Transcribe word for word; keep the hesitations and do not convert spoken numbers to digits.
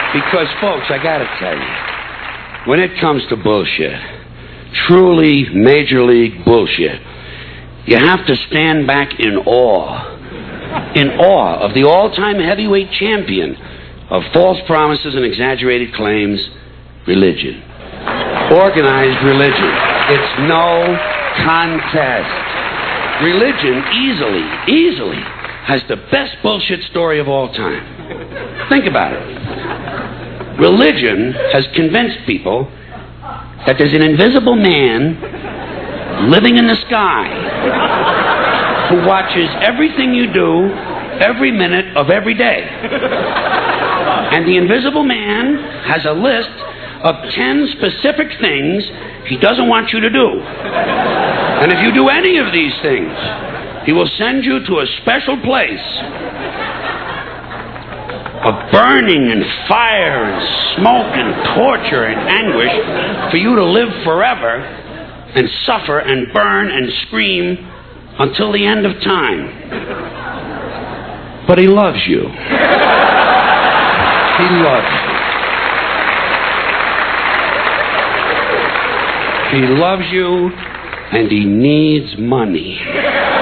Because, folks, I gotta tell you, when it comes to bullshit, truly major league bullshit, you have to stand back in awe, in awe of the all-time heavyweight champion of false promises and exaggerated claims, religion. Organized religion. It's no contest. Religion easily, easily has the best bullshit story of all time. Think about it. Religion has convinced people that there's an invisible man living in the sky who watches everything you do every minute of every day. And the invisible man has a list of ten specific things he doesn't want you to do. And if you do any of these things, he will send you to a special place of burning and fire and smoke and torture and anguish for you to live forever and suffer and burn and scream until the end of time. But he loves you. He loves you. He loves you, and he needs money.